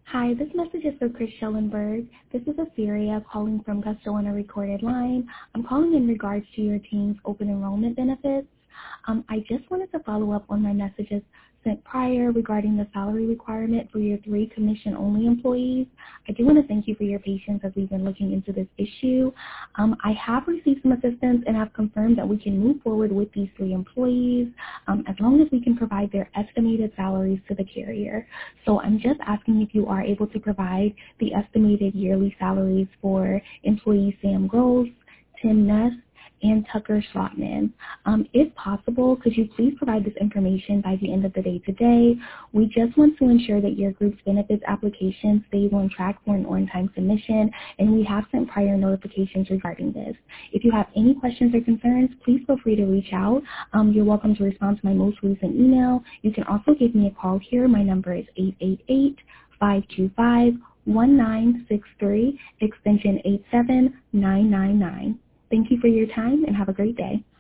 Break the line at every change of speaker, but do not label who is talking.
Hi, this message is for Chris Schellenberg. This is Assyria calling from Gusto on a recorded line. I'm calling in regards to your team's open enrollment benefits. I just wanted to follow up on my messages sent prior regarding the salary requirement for your 3 commission-only employees. I do want to thank you for your patience as we've been looking into this issue. I have received some assistance and have confirmed that we can move forward with these 3 employees as long as we can provide their estimated salaries to the carrier. So I'm just asking if you are able to provide the estimated yearly salaries for employees Sam Gross, Tim Ness, and Tucker Schlotman. If possible, could you please provide this information by the end of the day today? We just want to ensure that your group's benefits application stays on track for an on-time submission, and we have sent prior notifications regarding this. If you have any questions or concerns, please feel free to reach out. You're welcome to respond to my most recent email. You can also give me a call here. My number is 888-525-1963, extension 87999. Thank you for your time and have a great day.